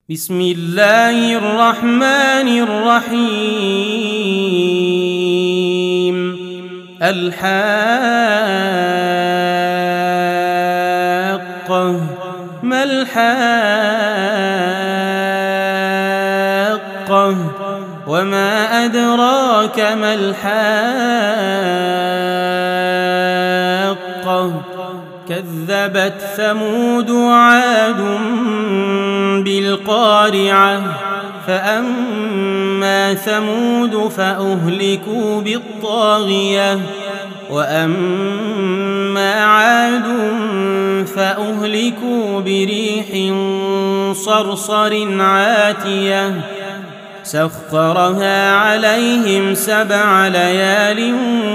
بسم الله الرحمن الرحيم. الحاقة ما الحاقة وما أدراك ما الحاقة كذبت ثمود وعاد بالقارعة فأما ثمود فأهلكوا بالطاغية وأما عاد فأهلكوا بريح صرصر عاتية سخرها عليهم 7 ليال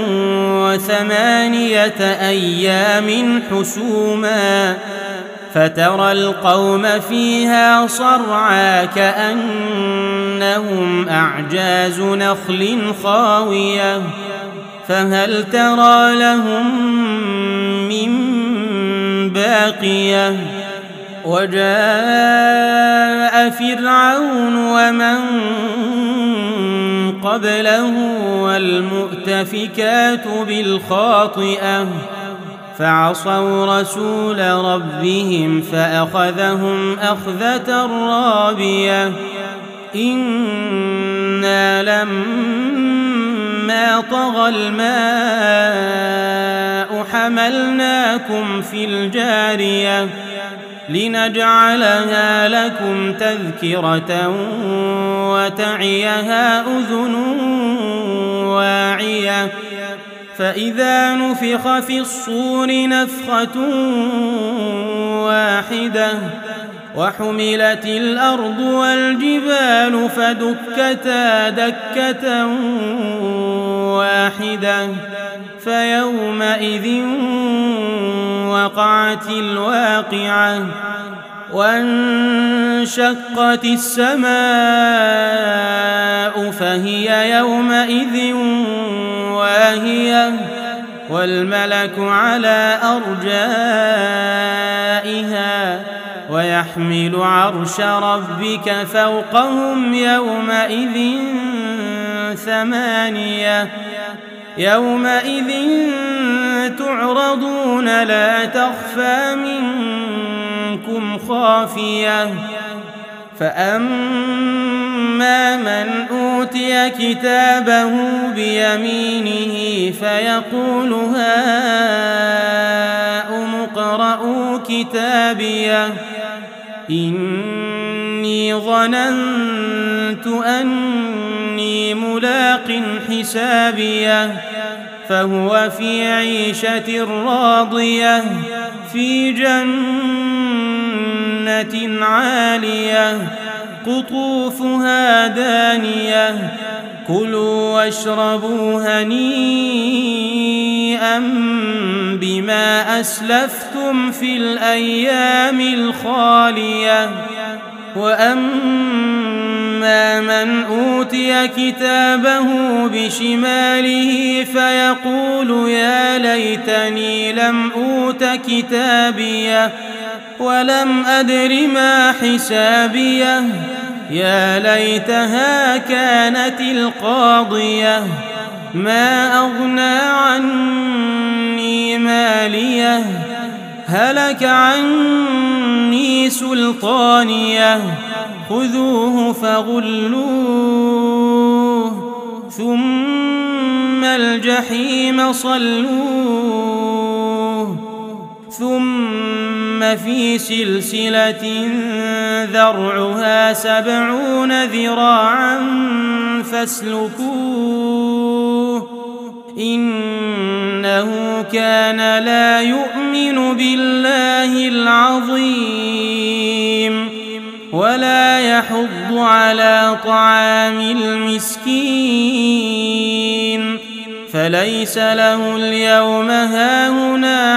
و8 أيام حسوما فترى القوم فيها صرعى كأنهم أعجاز نخل خاوية فهل ترى لهم من باقية وجاء فرعون ومن قبله والمؤتفكات بالخاطئة فعصوا رسول ربهم فأخذهم أخذة رابية إنا لما طغى الماء حملناكم في الجارية لنجعلها لكم تذكرة وتعيها أذن واعية فإذا نفخ في الصور نفخة واحدة وحملت الأرض والجبال فدكتا دكة واحدة فيومئذ وقعت الواقعة وانشقت السماء فهي يومئذ واهية والملك على أرجائها ويحمل عرش ربك فوقهم يومئذ 8 يومئذ تعرضون لا تخفى منكم خافية فأما من أوتي كتابه بيمينه فيقول هاؤم اقرءوا كتابيه إني ظننت أني ملاق حسابيه فهو في عيشة راضية في جنة عالية قطوفها دانية كلوا واشربوا هنيئا بما أسلفتم في الأيام الخالية وأما من أوتي كتابه بشماله فيقول يا ليتني لم أوت كتابيه ولم أدر ما حسابيه يا ليتها كانت القاضية ما أغنى عني ماليه هلك عني سلطانيه خذوه فغلوه ثم الجحيم صلوه ثم في سلسلة ذرعها 70 ذراعا فاسلكوه إنه كان لا يؤمن بالله العظيم ولا يحض على طعام المسكين فليس له اليوم هاهنا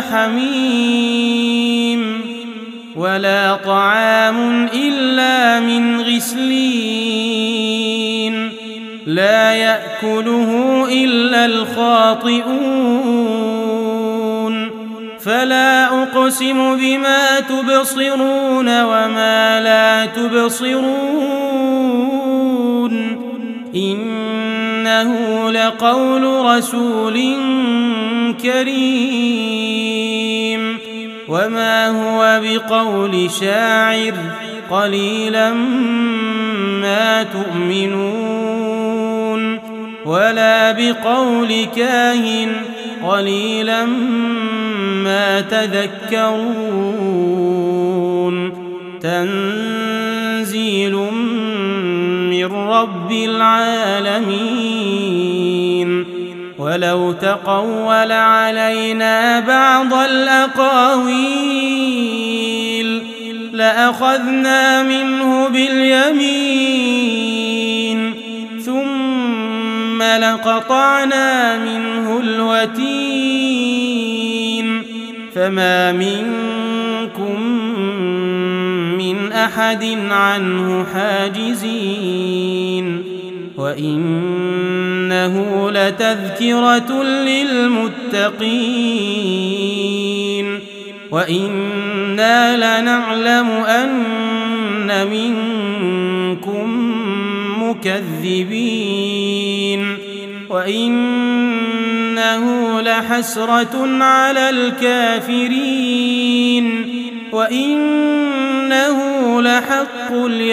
حميم ولا طعام إلا من غسلين لا يأكله إلا الخاطئون فلا أقسم بما تبصرون وما لا تبصرون إنه لقول رسول كريم وما هو بقول شاعر قليلا ما تؤمنون ولا بقول كاهن قليلا ما تذكرون تنزيل من رب العالمين ولو تقول علينا بعض الأقاويل لأخذنا منه باليمين ثم لقطعنا منه الوتين فما منكم من أحد عنه حاجزين وإنه لتذكرة للمتقين وإنا لنعلم أن منكم مكذبين وإنه لحسرة على الكافرين وإنه لحق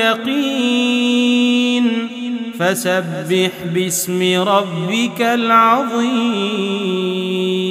اليقين فسبح باسم ربك العظيم.